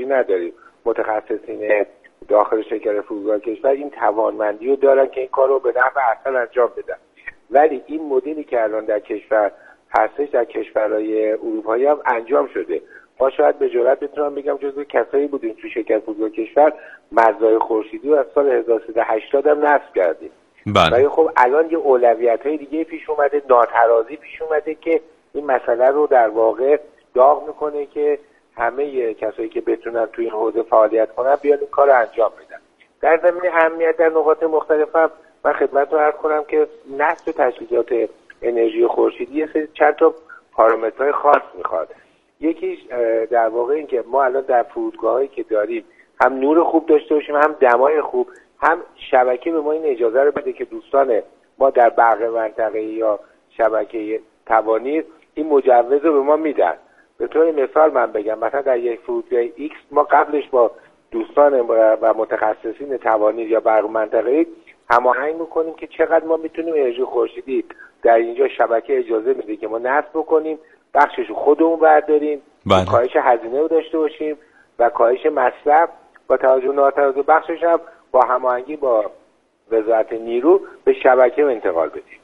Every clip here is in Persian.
خارجی نداریم. متخصصین داخل شرکت فرودگاه کشور این توانمندی رو دارن که این کار رو به نحو احسن انجام بدن. ولی این مدلی که الان در کشور هستش در کشورهای اروپایی هم انجام شده. ما شاید به جرئت بتونم بگم جزو کسایی بودیم تو شرکت فرودگاه کشور مرزهای خورشیدی رو از سال 1380 هم نصب کردیم. ولی خب الان یه اولویت‌های دیگه پیش اومده، ناترازی پیش اومده که این مسئله رو در واقع داغ میکنه که همه کسایی که بتونن توی این حوزه فعالیت کنن بیان این کار رو انجام بدن. در زمینه اهمیت در نقاط مختلفم من خدمتتون عرض کنم که نصب تجهیزات انرژی خورشیدی چند تا پارامترهای خاص میخواد. یکیش در واقع این که ما الان در فرودگاهایی که داریم هم نور خوب داشته باشیم، هم دمای خوب، هم شبکه به ما این اجازه رو بده که دوستان ما در بقیه منطقه یا شبکه توانیر این مجوز رو به ما میدن. به طور مثال من بگم مثلا در یک فرودگاه ایکس ما قبلش با دوستان و متخصصین توانیر یا بقیه منطقه هماهنگ میکنیم که چقدر ما میتونیم انرژی خورشیدی در اینجا شبکه اجازه میده که ما نصب بکنیم، بخشش رو خودمون برداریم، کاهش هزینه رو داشته باشیم و کاهش مصرف با توجه ناترازی بخشش هم با هماهنگی با وزارت نیرو به شبکه انتقال بدیم.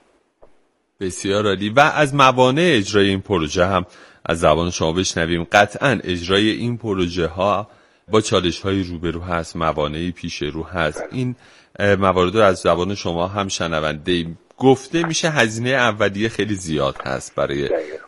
بسیار عالی. و از موانع اجرای این پروژه هم از زبان شما بشنویم. قطعاً اجرای این پروژه ها با چالش های روبرو هست، موانعی پیش رو هست. این موارد رو از زبان شما هم شنونده گفته میشه هزینه اولیه خیلی زیاد هست برای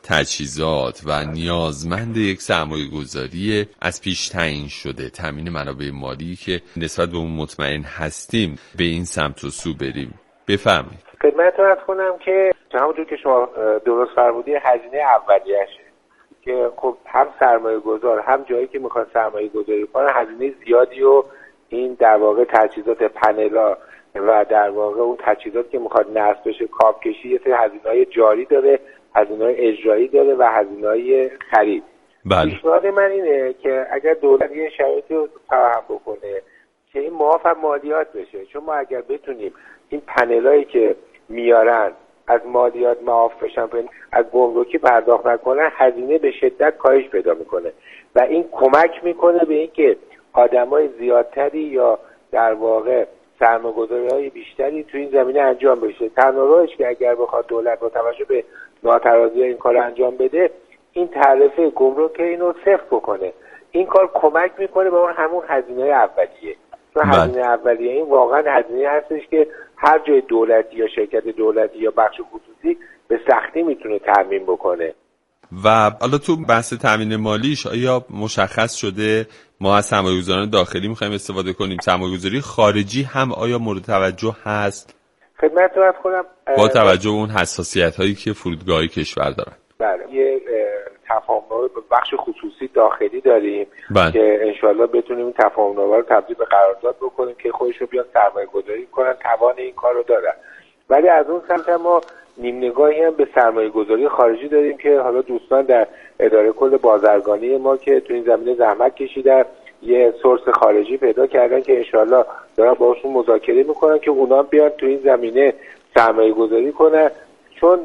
تجهیزات و نیازمند یک سرمایه گذاری از پیش تعیین شده، تامین منابع مالی که نسبت به اون مطمئن هستیم به این سمت و سو بریم. بفرمایید. خدمتتون عرض کنم که همونجور که شما درست فرمودید هزینه اولیه‌شه که خب هم سرمایه گذار هم جایی که میخواد سرمایه گذاری کنه هزینه زیادی و این در واقع تجهیزات پنلا و در واقع اون تجهیزات که میخواد نصب بشه کابکشی یه سری هزینه‌های جاری داره، هزینه‌های اجرایی داره و هزینه‌های خرید. پیشنهاد من اینه که اگر دولت یه شرایطی رو فراهم بکنه که این معاف مالیات بشه، چون ما اگر بتونیم این پنلایی که میارن از مالیات معاف بشن، از گمرکی پرداخت نکنن، هزینه به شدت کاهش پیدا میکنه و این کمک میکنه به اینکه آدمای زیادتری یا در واقع سرمایه‌گذاری‌های بیشتری تو این زمینه انجام بشه. تنها راهش که اگر بخواد دولت با توجه به ناترازی این کار انجام بده این تعرفه گمرک اینو صفر بکنه. این کار کمک میکنه به اون همون هزینه اولیه. چون هزینه اولیه این واقعا هزینه هستش که هر جای دولتی یا شرکت دولتی یا بخش خصوصی به سختی میتونه تامین بکنه. و حالا تو بحث تامین مالیش آیا مشخص شده ما از سرمایه‌گذاران داخلی می‌خوایم استفاده کنیم، سرمایه‌گذاری خارجی هم آیا مورد توجه هست؟ خدمتتون عرض کنم با توجه به اون حساسیت‌هایی که فرودگاه‌های کشور دارن. بله، یه تفاهم‌نامه به بخش خصوصی داخلی داریم که انشالله بتونیم این تفاهم‌نامه رو تبدیل به قرارداد بکنیم که خودشون بیان سرمایه‌گذاری کنن، توان این کار رو دارن. ولی از اون سمت ما نیم نگاهی هم به سرمایه‌گذاری خارجی داریم که حالا دوستان در اداره کل بازرگانی ما که تو این زمینه زحمت کشیدن یه سورس خارجی پیدا کردن که انشالله دارن باهاشون مذاکره میکنن که اونا بیان تو این زمینه سرمایه‌گذاری کنن. چون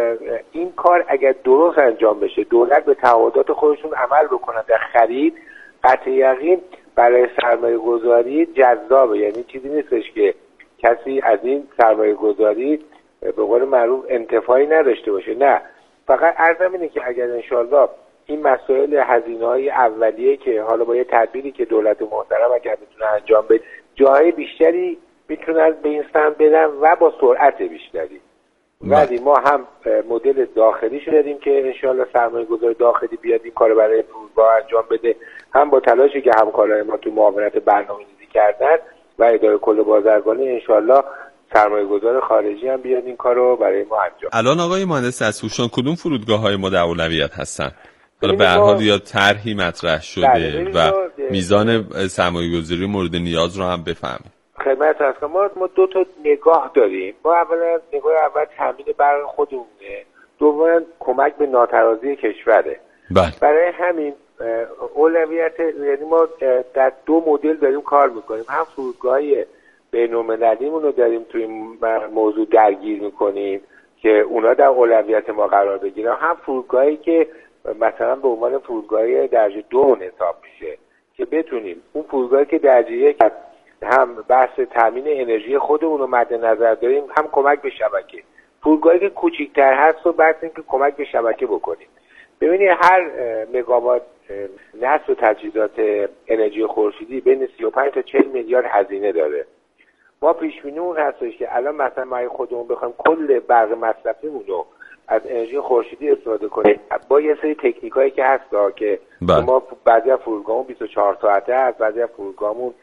این کار اگر درست انجام بشه، دولت به تعهدات خودشون عمل بکنن در خرید، قطع یقین برای سرمایه‌گذاری جذابه. یعنی چیزی نیستش که کسی از این سرمایه‌گذاری به قول معروف انتفاعی نداشته باشه. نه، فقط عرضم اینه که اگر انشالله این مسائل هزینه‌های اولیه که حالا با یه تدبیری که دولت محترم اگر بتونه انجام بده جاهای بیشتری میتونن به این سمت بدن و با سرعت بیشتری. ولی ما هم مدل داخلیشو داریم که انشالله سرمایه‌گذار داخلی بیاد این کارو برای فرودگاه انجام بده، هم با تلاشی که همکارای ما تو معاونت برنامه‌ریزی کردن و اداره کل بازرگانی انشالله سرمایه‌گذار خارجی هم بیاد این کارو برای ما انجام. الان آقای مهندس اصفهان کدوم فرودگاه‌های ما در اولویت هستن؟ حالا به هر حال یا طرحی مطرح شده و میزان سرمایه‌گذاری مورد نیاز رو هم بفهمیم. خدمت هست که ما دو تا نگاه داریم. ما اولا نگاه اول تامین برق خودمونه، دوما کمک به ناترازی کشوره. برای همین اولویت، یعنی ما در دو مدل داریم کار میکنیم. هم فرودگاه‌های بین‌المللیمون رو داریم توی این موضوع درگیر میکنیم که اونا در اولویت ما قرار بگیرن، هم فرودگاهی که مثلا به عنوان فرودگاهی درجه 2 حساب میشه که بتونیم اون فرودگاهی که درجه هم بحث تامین انرژی خودمون رو مد نظر داریم، هم کمک به شبکه. فرودگاهی که کوچیک‌تر هست و بعد اینکه کمک به شبکه بکنیم. ببینید هر مگاوات نصب تجهیزات انرژی خورشیدی بین 35 تا 40 میلیارد هزینه داره. ما پیش بینی اون هستش که الان مثلا ما خودمون بخوایم کل برق مصرفیمون رو از انرژی خورشیدی استفاده کنیم، با یه سری تکنیکایی که هستا که ما بعضی از فرودگاهمون 24 ساعته است، بعضی از فرودگاهمون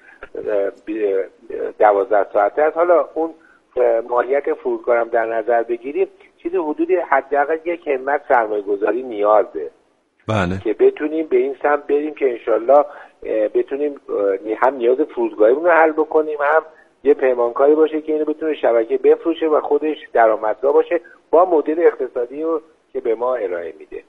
12 ساعته است. حالا اون ماهیت فرودگاه هم در نظر بگیریم، چیزی حدود حداقل یک همت سرمایه‌گذاری نیازه. بله. که بتونیم به این سمت بریم که انشالله بتونیم هم نیاز فرودگاهیمون رو حل بکنیم، هم یه پیمانکاری باشه که اینو بتونه شبکه بفروشه و خودش درآمدزا باشه با مدل اقتصادی رو که به ما ارائه میده.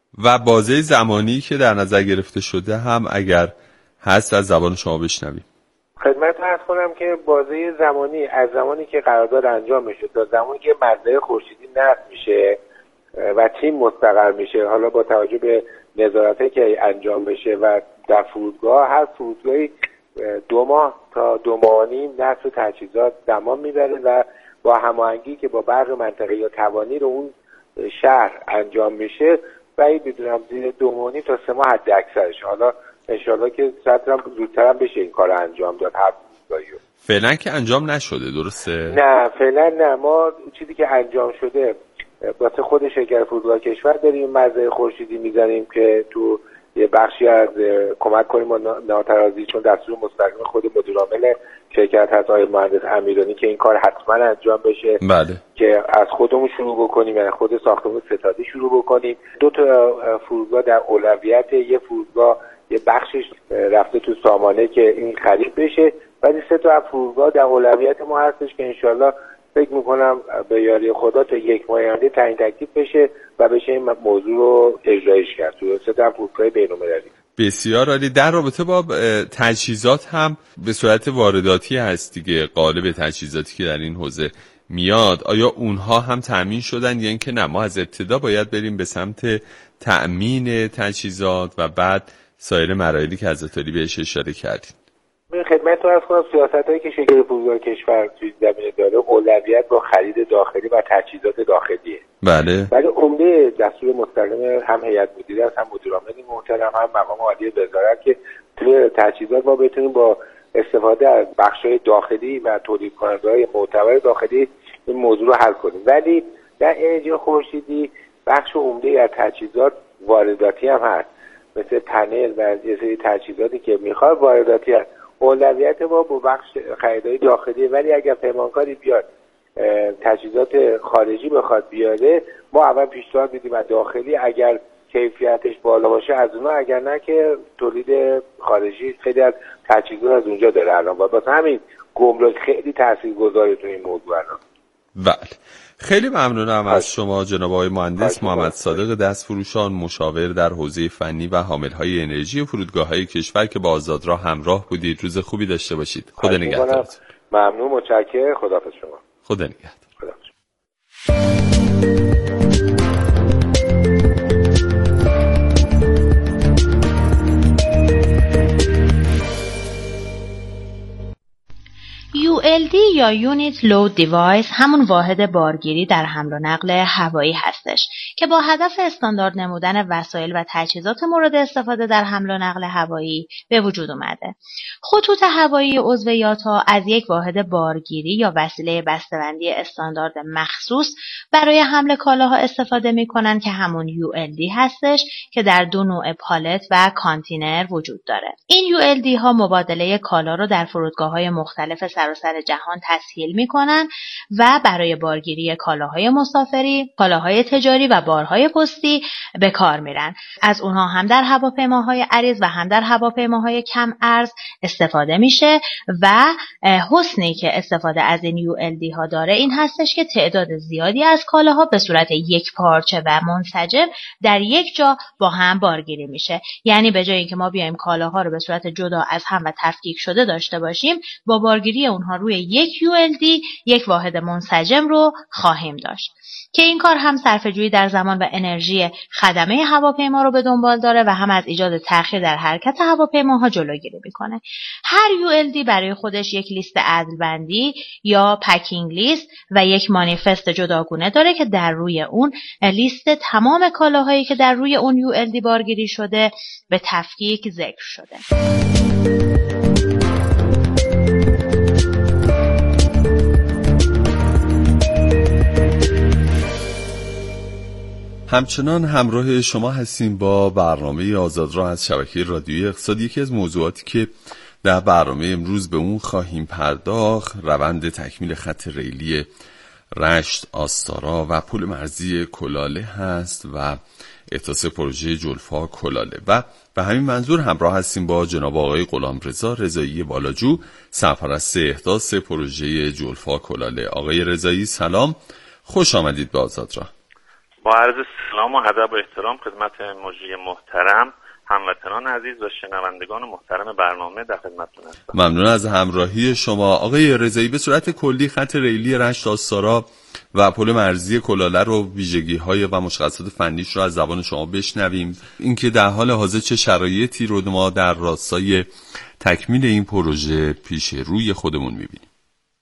و بازه زمانی که در نظر گرفته شده هم اگر هست از زبان شما بشنویم. خدمت عرض کنم که بازه زمانی از زمانی که قرارداد انجام میشه تا زمانی که مزرعه خورشیدی نصب میشه و تیم مستقر میشه، حالا با توجه به نظارتی که انجام بشه و در فرودگاه، هر فرودگاهی 2 ماه تا 2 ماه و نیم نصب تجهیزات زمان میبره و با هماهنگی که با برق منطقه یا توانی رو اون شهر انجام میشه بعید میدونم زیر 2 ماه و نیم تا 3 ماه حد اکثرش. حالا انشالله که زودتر هم بشه این کار انجام داد. هر فرودگاهی رو فعلا که انجام نشده، درسته؟ نه فعلا نه. ما چیزی که انجام شده واسه خود شرکت فرودگاه کشور داریم مزرعه خورشیدی میزنیم که تو یه بخشی از کمک کنیم با ناترازی، چون دستور مستقیم خود مدیرعامل شرکت هست آقای مهندس امیرانی که این کار حتما انجام بشه. بله. که از خودمون شروع بکنیم، یعنی خود ساختمون ستادی شروع بکنیم. 2 تا فرودگاه در اولویت، یه فرودگاه یه بخشش رفته تو سامانه که این خرید بشه، ولی 3 تا فرودگاه در اولویت ما هستش که انشالله فکر میکنم به یاری خدا تا 1 ماه آینده تعیین تکلیف بشه و بشه این موضوع رو اجرایش کرد تو 3 تا فرودگاه بین‌المللی. بسیار عالی. در رابطه با تجهیزات هم به صورت وارداتی هست دیگه، قالب تجهیزاتی که در این حوزه میاد، آیا اونها هم تأمین شدن یا اینکه نه ما از ابتدا باید بریم به سمت تأمین تجهیزات و بعد سایر مراحلی که حضرت علی بهش اشاره کردین؟ به خدمتتون عرض کنم سیاستایی که شرکت فرودگاه کشور توی زمینه داره اولویت با خرید داخلی و تجهیزات داخلیه. بله. ولی عمده دستور مستقیم هم هیئت مدیره است، هم مدیرعامل محترم، هم مقام عالی وزارت که توی تجهیزات ما بتونیم با استفاده از بخش‌های داخلی و تولید کننده‌های معتبر داخلی این موضوع رو حل کنیم. ولی در انرژی خورشیدی بخش عمده از تجهیزات وارداتی هم هست، مثل پنل و یه سری تجهیزاتی که میخواد وارداتی هست. اولویت ما با بخش خریدای داخلی، ولی اگر پیمانکاری بیاد تجهیزات خارجی بخواد بیاره، ما اول پیشنهاد میدیم از داخلی اگر کیفیتش بالا باشه از اونها، اگر نه که تولید خارجی خیلی از تجهیزات از اونجا داره الان. واسه همین گمرک خیلی تاثیرگذاره تو این موضوع الان. بله. خیلی ممنونم از شما جناب آقای مهندس محمد صادق دستفروشان، مشاور در حوزه فنی و حاملهای انرژی فرودگاه‌های کشور که با آزادراه همراه بودید. روز خوبی داشته باشید. خدا نگهدارتون. ممنون، متشکرم. خداحافظ شما. خدا نگهدار. خداحافظ. ULD یا Unit Load Device همون واحد بارگیری در حمل و نقل هوایی هستش که با هدف استاندارد نمودن وسایل و تجهیزات مورد استفاده در حمل و نقل هوایی به وجود اومده. خطوط هوایی عضو یاتا از یک واحد بارگیری یا وسیله بسته‌بندی استاندارد مخصوص برای حمل کالاها استفاده می‌کنن که همون ULD هستش که در 2 نوع پالت و کانتینر وجود داره. این ULD ها مبادله کالا رو در فرودگاه‌های مختلف سراسر جهان تسهیل می‌کنن و برای بارگیری کالاهای مسافری، کالاهای تجاری و بارهای پستی به کار میرن. از اونها هم در هواپیماهای عریض و هم در هواپیماهای کم ارز استفاده میشه و حسنی که استفاده از این ULD ها داره این هستش که تعداد زیادی از کالاها به صورت یک پارچه و منسجم در یک جا با هم بارگیری میشه. یعنی به جای اینکه ما بیایم کالاها رو به صورت جدا از هم و تفکیک شده داشته باشیم، با بارگیری اونها روی یک ULD یک واحد منسجم رو خواهیم داشت که این کار هم صرفه‌جویی در زمان و انرژی خدمه هواپیما رو به دنبال داره و هم از ایجاد تأخیر در حرکت هواپیماها جلوگیری میکنه. هر ULD برای خودش یک لیست عدلبندی یا پکینگ لیست و یک مانیفست جداگونه داره که در روی اون لیست تمام کالاهایی که در روی اون ULD بارگیری شده به تفکیک ذکر شده. همچنان همراه شما هستیم با برنامه آزادراه از شبکه رادیویی اقتصاد. یکی از موضوعاتی که در برنامه امروز به اون خواهیم پرداخت روند تکمیل خط ریلی رشت آستارا و پل مرزی کلاله هست و احداث پروژه جلفا کلاله و به همین منظور همراه هستیم با جناب آقای غلامرضا رضایی والاجو، سرپرست احداث پروژه جلفا کلاله. آقای رضایی سلام، خوش آمدید به آزادراه. با عرض سلام و ادب و احترام خدمت مجری محترم، هموطنان عزیز و شنوندگان محترم برنامه در خدمتتون هستم. ممنون از همراهی شما. آقای رضایی، به صورت کلی خط ریلی رشت آستارا و پل مرزی کلاله رو ویژگی‌های و مشخصات فنیش رو از زبان شما بشنویم. اینکه در حال حاضر چه شرایطی رو ما در راستای تکمیل این پروژه پیش روی خودمون می‌بینیم.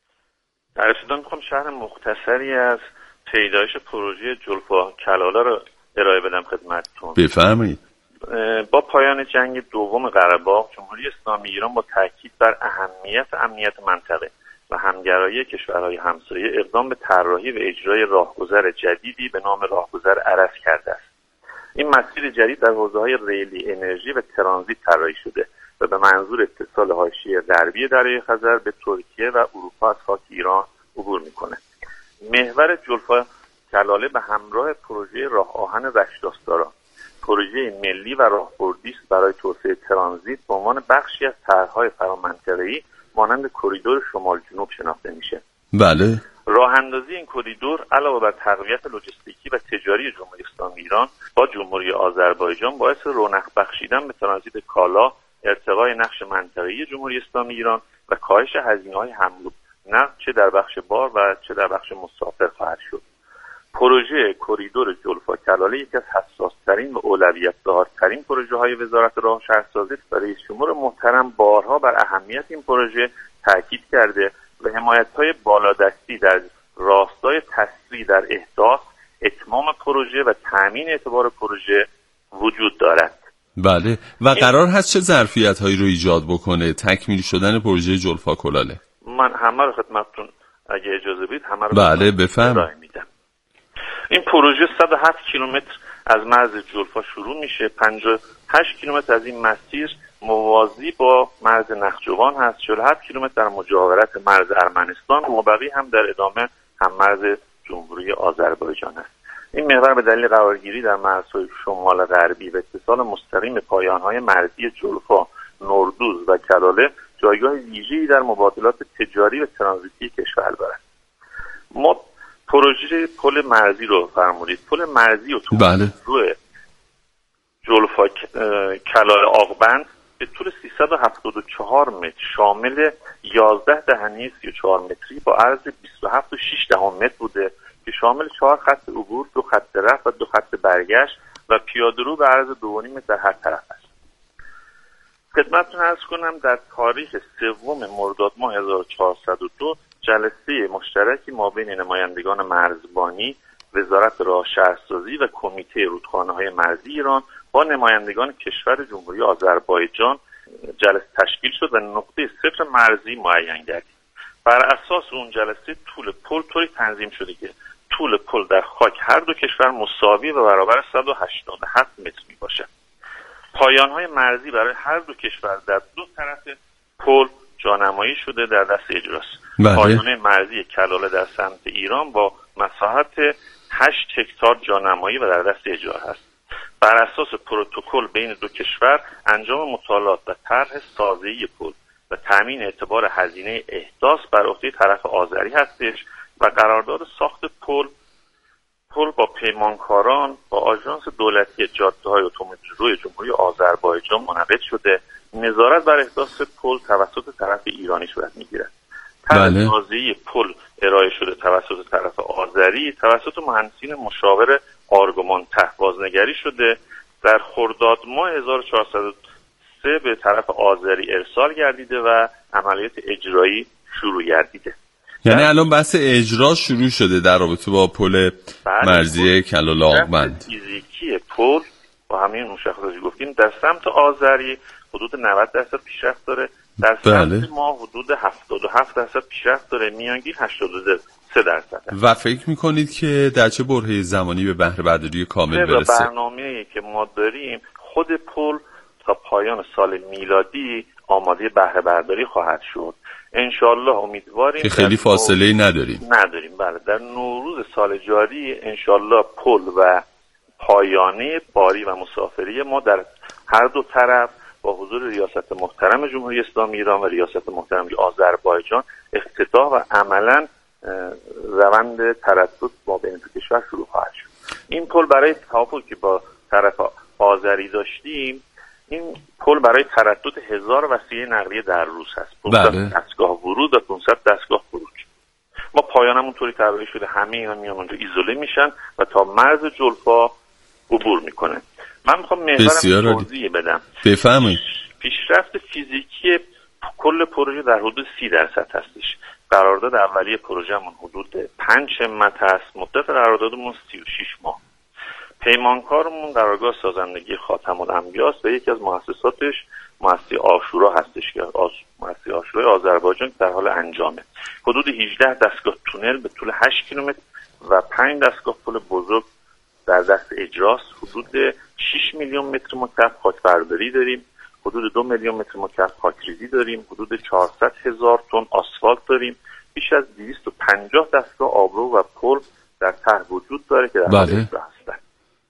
در ابتدا می‌خوام شرح مختصری از پیدایش پروژه جلفا کلاله رو ارائه بدم خدمتتون. بفرمایید. با پایان جنگ دوم قره‌باغ، جمهوری اسلامی ایران با تاکید بر اهمیت امنیت منطقه و همگرایی کشورهای همسایه اقدام به طراحی و اجرای راهگذر جدیدی به نام راهگذر ارس کرده است. این مسیر جدید در حوزه‌های ریلی، انرژی و ترانزیت طراحی شده و به منظور اتصال حاشیه غربی دریای خزر به ترکیه و اروپا از خاک ایران عبور می‌کند. محور جلفا کلاله به همراه پروژه راه آهن رشت آستارا، پروژه ملی و راهبردی است برای توسعه ترانزیت به عنوان بخشی از طرح‌های فرامنطقه‌ای مانند کریدور شمال جنوب شناخته میشه. بله. راه اندازی این کریدور علاوه بر تقویت لوجستیکی و تجاری جمهوری اسلامی ایران با جمهوری آذربایجان باعث رونق بخشیدن به ترانزیت کالا، ارتقای نقش منطقه‌ای جمهوری اسلامی ایران و کاهش هزینه‌های حمل و نقل چه در بخش بار و چه در بخش مسافر خواهد شد. پروژه کریدور جلفا کلاله یکی از حساس‌ترین و اولویت‌دارترین پروژه‌های وزارت راه و شهرسازی است و رئیس جمهور محترم بارها بر اهمیت این پروژه تاکید کرده و حمایت‌های بالادستی در راستای تسریع در احداث، اتمام پروژه و تأمین اعتبار پروژه وجود دارد. بله، و قرار هست چه ظرفیت‌هایی رو ایجاد بکنه تکمیل شدن پروژه جلفا کلاله؟ من همه رو خدمتتون اگه اجازه بدید همه رو بله بفرمایید. این پروژه 107 کیلومتر از مرز جلفا شروع میشه. 58 کیلومتر از این مسیر موازی با مرز نخجوان هست، 47 کیلومتر در مجاورت مرز ارمنستان و مابقی هم در ادامه هم مرز جمهوری آذربایجان است. این محور به دلیل قرارگیری در مرزهای شمال غربی و اتصال مستقیم پایانهای مرزی جلفا، نوردوز و کلاله جایگاه ویژه‌ای در مبادلات تجاری و ترانزیتی کشور دارد. ما پروژه پل مرزی رو فرمودید. پل مرزی و بله. روی جلفا کلاله آقبند به طول 374 متر شامل 11 دهنی 34 متری با عرض 27.6 متر بوده که شامل 4 خط عبور، 2 خط رفت و 2 خط برگشت و پیاده‌رو به عرض 2.5 متر در هر طرف است. خدمتتون عرض کنم در تاریخ 3 مرداد ماه 1402 جلسه مشترکی مابین نمایندگان مرزبانی، وزارت راه شهرسازی و کمیته رودخانه‌های مرزی ایران با نمایندگان کشور جمهوری آذربایجان جلسه تشکیل شد و نقطه صفر مرزی معین گردید. بر اساس اون جلسه طول پل طوری تنظیم شده که طول پل در خاک هر دو کشور مساوی و برابر 187 متر می باشد. پایان‌های مرزی برای هر دو کشور در دو طرف پل جانمایی شده در دست اجراست. پایانه مرزی کلاله در سمت ایران با مساحت 8 هکتار جانمایی و در دست اجرا است. بر اساس پروتکل بین دو کشور انجام مطالعات و طرح سازی پل و تامین اعتبار هزینه احداث بر عهده طرف آذری هستش و قرارداد ساخت پل با پیمانکاران با آژانس دولتی جاده‌های اتومبیل‌روی جمهوری آذربایجان منعقد شده. نظارت بر احداث پل توسط طرف ایرانی صورت می‌گیرد. طرح سازی پل ارائه شده توسط طرف آذری توسط مهندسین مشاور آرگومان ته بازنگری شده. در خرداد ماه 1403 به طرف آذری ارسال گردیده و عملیات اجرایی شروع گردیده. یعنی الان بحث اجرا شروع شده در رابطه با پل مرزی کلال آقبند. فیزیکی پل با همین مشخصاتی گفتیم در سمت آذری حدود 90% پیشرفت داره، در سمت ما حدود 77% پیشرفت داره، میانگین 83%. و فکر میکنید که در چه برهه زمانی به بهره برداری کامل برسه؟ برنامه‌ای که ما داریم خود پل تا پایان سال میلادی آماده بهره برداری خواهد شد. انشالله امیدواریم که خیلی فاصله نداریم. بله، در نوروز سال جاری انشالله پل و پایانه باری و مسافری ما در هر دو طرف با حضور ریاست محترم جمهوری اسلامی ایران و ریاست محترم آذربایجان افتتاح و عملاً روند تردد ما بین دو کشور شروع خواهد شد. این پل برای توافقی که با طرف آذری داشتیم، این پل برای تردد 1000 وسیله نقلیه در روز هست. 500 دستگاه ورود و 500 دستگاه خروج. ما پایانمون طوری طراحی شده همه اینا میان اونجا ایزوله میشن و تا مرز جلفا عبور میکنه. من میخوام محورم توضیح بدم. بفرمایید. پیشرفت فیزیکی کل پروژه در حدود 30% هستش. قرارداد اولیه پروژه‌مون حدود 5 همت هست. مدت قراردادمون 36 ماه. پیمانکارمون قرارگاه سازندگی خاتم الانبیاء است و یکی از مؤسساتش مؤسسه عاشورا هستش که مؤسسه عاشورای آذربایجان در حال انجامه. حدود 18 دستگاه تونل به طول 8 کیلومتر و 5 دستگاه پل بزرگ در دست اجراست. حدود 6 میلیون متر مکعب خاکبرداری داریم، حدود 2 میلیون متر مکعب خاکریزی داریم، حدود 400,000 تن آسفالت داریم، بیش از 250 دستگاه آبرو و پل در ته وجود داره که در حال اجرا هستند.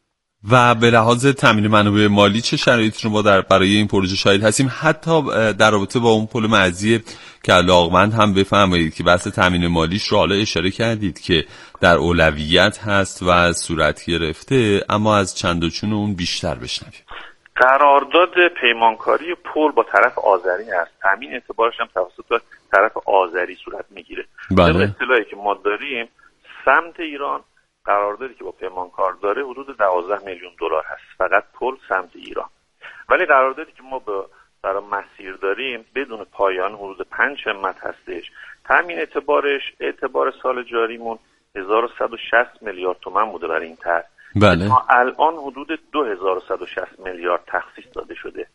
و به لحاظ تامین منابع مالی چه شرایطی رو ما برای این پروژه شاهد هستیم؟ حتی در رابطه با اون پل مرزی کلال آقبند هم بفرمایید که بحث تامین مالیش رو حالا اشاره کردید که در اولویت هست و صورت گرفته، اما از چند و چون اون بیشتر بشنویم. قرارداد پیمانکاری پل با طرف آذری هست. تامین اعتبارش هم توسط طرف آذری صورت میگیره. بله. اطلاعی که ما داریم سمت ایران قراردادی که با پیمانکار داره حدود 12 میلیون دلار هست، فقط پل سمت ایران. ولی قراردادی که ما برای مسیر داریم بدون پایان حدود 5 همت هستش. تامین اعتبار سال جاریمون 1160 میلیارد تومان بوده برای این طرح. بله. ما الان حدود 2160 میلیارد تخصیص داده شده،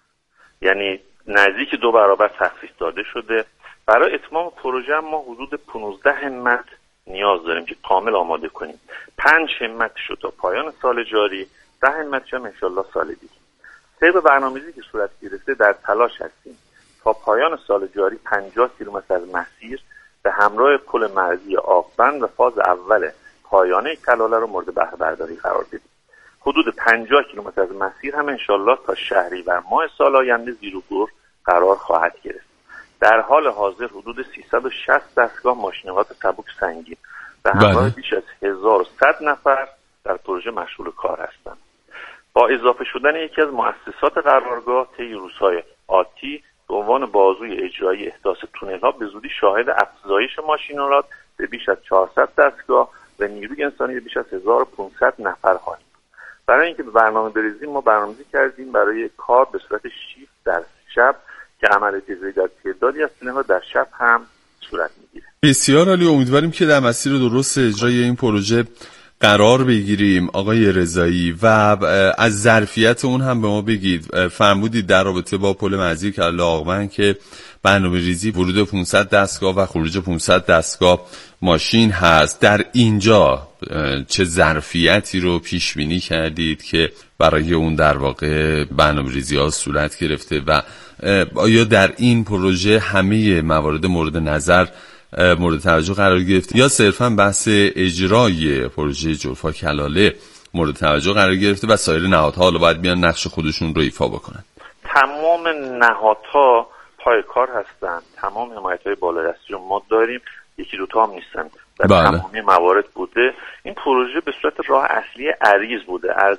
یعنی نزدیک 2 برابر تخصیص داده شده. برای اتمام پروژه ما حدود 15 همت نیاز داریم که کامل آماده کنیم. 5 همت شد تا پایان سال جاری، 10 همت هم انشالله سال دیگه. طبق برنامه‌ریزی که صورت گرفته در تلاش هستیم تا پایان سال جاری 50 کیلومتر از مسیر به همراه پل مرزی آقبند و فاز اول پایانه کلاله رو مورد بهره برداری قرار بدیم. حدود 50 کیلومتر از مسیر هم انشالله تا شهریور ماه سال آینده زیر و بر قرار خواهد گرفت. در حال حاضر حدود 360 دستگاه ماشین‌آلات سبک سنگین به همراه بیش از 1100 نفر در پروژه مشغول کار هستند. با اضافه شدن یکی از مؤسسات قرارگاه طی روزهای آتی به عنوان بازوی اجرایی احداث تونل‌ها به زودی شاهد افزایش ماشین‌آلات به بیش از 400 دستگاه و نیروی انسانی بیش از 1500 نفر خواهیم. برای اینکه به برنامه بریزیم ما برنامه‌ریزی کردیم برای کار به صورت شیفت در شب که عملیات اجرایی در تعدادی از تونل‌ها در شب هم صورت می‌گیره. بسیار عالی. امیدواریم که در مسیر درست اجرای این پروژه قرار بگیریم. آقای رضایی، و از ظرفیت اون هم به ما بگید. فرمودید در رابطه با پل مرزی کلال آقبند که برنامه‌ریزی ورود 500 دستگاه و خروج 500 دستگاه ماشین هست. در اینجا چه ظرفیتی رو پیش بینی کردید که برای اون در واقع برنامه‌ریزی‌ها صورت گرفته و آیا در این پروژه همه موارد مورد نظر مورد توجه قرار گرفته یا صرفاً بحث اجرای پروژه جلفا کلاله مورد توجه قرار گرفته و سایر نهادها حالا باید بیان نقش خودشون رو ایفا بکنن؟ تمام نهادها پای کار هستن، تمام حمایت‌های بالادستی رو ما داریم، یکی دوتا هم نیستن. در تمامی موارد بوده. این پروژه به صورت راه اصلی عریض بوده، عرض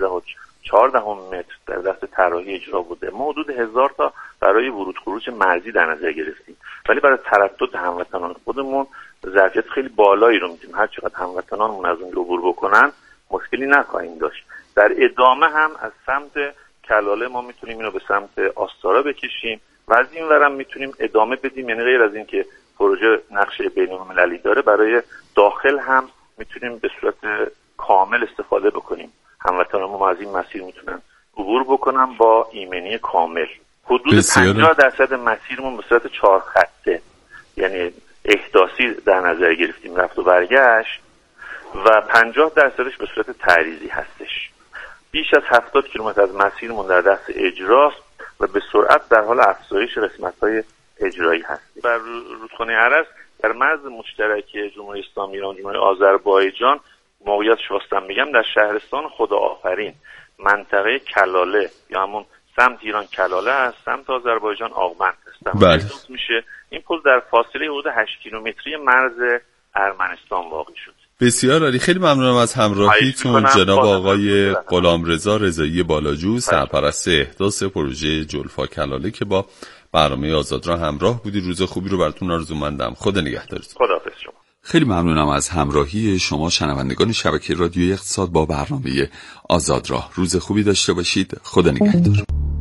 13.4 متر در دست طراحی اجرا بوده. ما حدود 1000 تا برای ورود خروج مرزی در نظر گرفتیم، ولی برای تردد هموطنان خودمون ظرفیت خیلی بالایی رو میدیم. هر چقدر هموطنانمون از اون عبور بکنن مشکلی نخواهیم داشت. در ادامه هم از سمت کلاله ما میتونیم اینو به سمت آستارا بکشیم و از این ورم میتونیم ادامه بدیم. یعنی غیر از این که پروژه نقشه بین‌المللی داره، برای داخل هم میتونیم به صورت کامل استفاده بکنیم. هموطنان ما از این مسیر میتونن عبور بکنن با ایمنی کامل. حدود 50% مسیرمون به صورت 4 خطه، یعنی احداثی در نظر گرفتیم، رفت و برگشت، و 50%ش به صورت تعریضی هستش. بیش از 70 کیلومتر از مسیرمون در دست اجراست و به سرعت در حال افزایش قسمت‌های اجرایی هست. بر رودخانه ارس در مرز مشترک جمهوری اسلامی ایران و جمهوری آذربایجان موقعیتش خواستم بگم در شهرستان خداآفرین، منطقه کلاله یا همون سمت ایران کلاله است، سمت آذربایجان آقبند هست. میشه این پل در فاصله حدود 8 کیلومتری مرز ارمنستان واقع شد. بسیار عالی، خیلی ممنونم از همراهیتون جناب آقای غلامرضا رضایی بالاجو، سرپرست احداث پروژه جلفا کلاله که با برنامه آزادراه همراه بودی. روز خوبی رو براتون آرزومندم. خدا نگهدارتون. خداحافظ شما. خیلی ممنونم از همراهی شما شنوندگان شبکه رادیوی اقتصاد با برنامه آزادراه. روز خوبی داشته باشید. خدا نگهدار.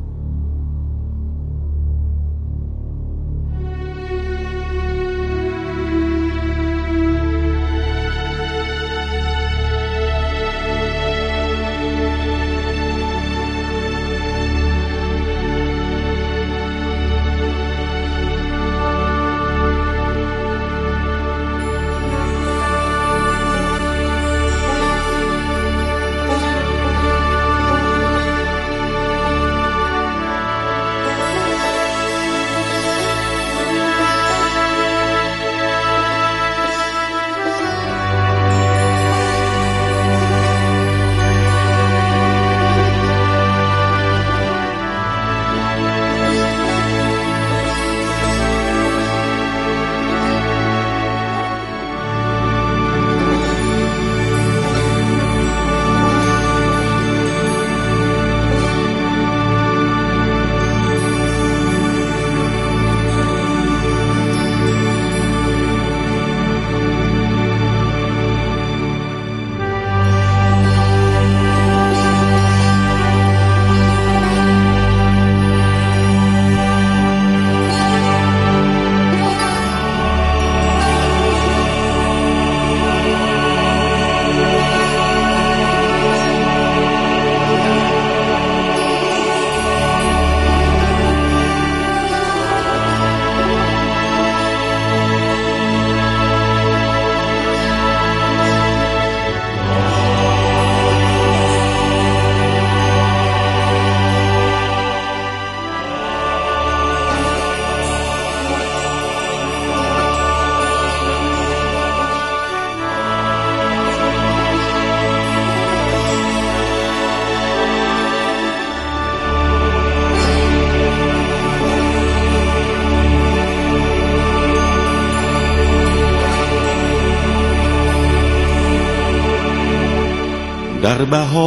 در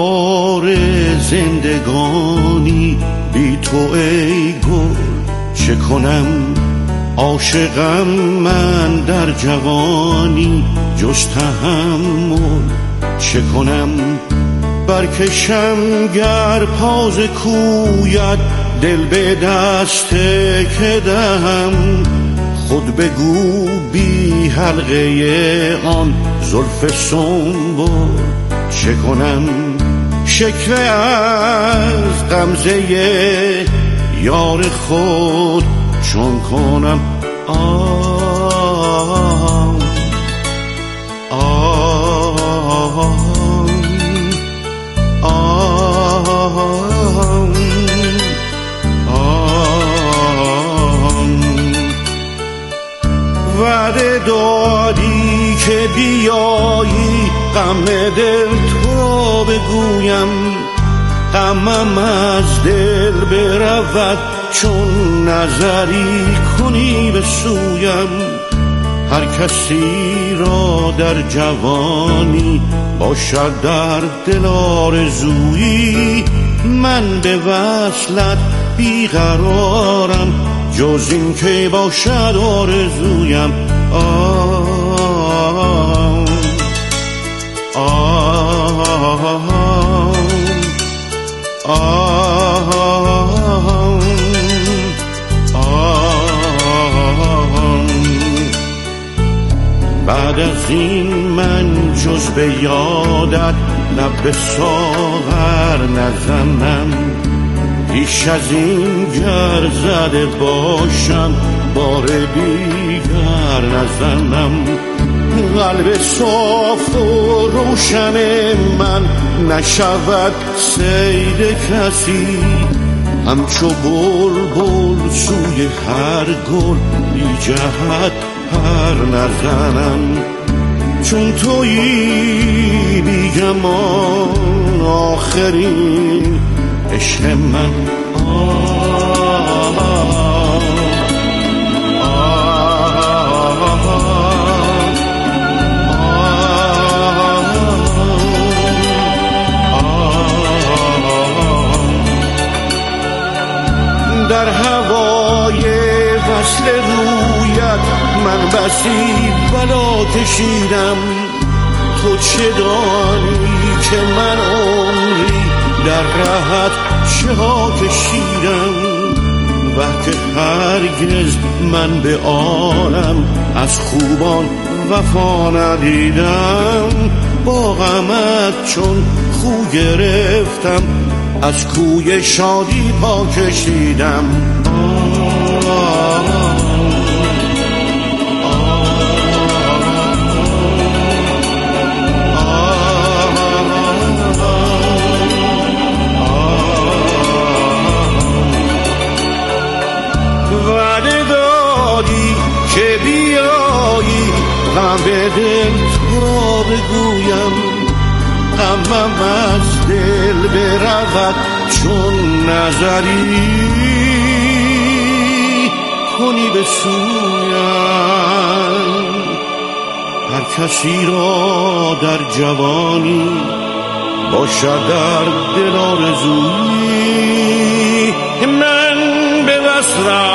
بهار زندگانی بی تو ای گل چه کنم، عاشقم من در جوانی جز تحمل چه کنم، برکشم گر پاز کویت دل به دست که دهم، خود بگو بی حلقه آن زلف سنبل چه کنم، شکوه از غمزه یار خود چون کنم. وعده دادی که بیایی غم دل تو را بگویم، غمم از دل برود چون نظری کنی به سویم. هر کسی را در جوانی باشد در دل آرزویی، من به وصلت بیقرارم جز این که باشد آرزویم. آه بعد از این من جز به یادت لب به ساغر نزنم، پیش از این گر زده باشم بار دیگر نزنم. قلب صاف و روشن من نشود صید کسی، همچو بلبل سوی هر گل بی جهت پر نزنم. چون تویی بی گمان آخرین عشق من. در هوای وصل رویت من بسی بلا کشیدم، تو چه دانی که من عمری در رهت چه ها کشیدم. وقت هرگز من به عالم از خوبان وفا ندیدم، با غمت چون خو گرفتم از کوی شادی پا کشیدم. وعده دادی که بیایی غم به دل تو را بگویم، غمم از دل برود چون نظری کنی به سویم. هر کسی را در جوانی باشد در دل آرزویی، من به وصلم